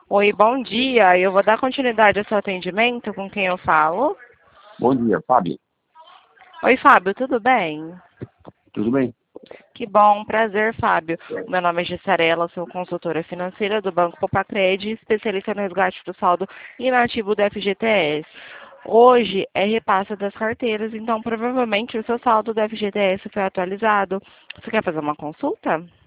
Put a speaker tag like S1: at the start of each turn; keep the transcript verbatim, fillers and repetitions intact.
S1: Oi, bom dia. Eu vou dar continuidade ao seu atendimento. Com quem eu falo?
S2: Bom dia, Fábio.
S1: Oi, Fábio, tudo bem?
S2: Tudo bem?
S1: Que bom, prazer, Fábio. O meu nome é Gessarela, sou consultora financeira do Banco Popacred, especialista no resgate do saldo inativo do F G T S. Hoje é repasse das carteiras, então provavelmente o seu saldo do F G T S foi atualizado. Você quer fazer uma consulta?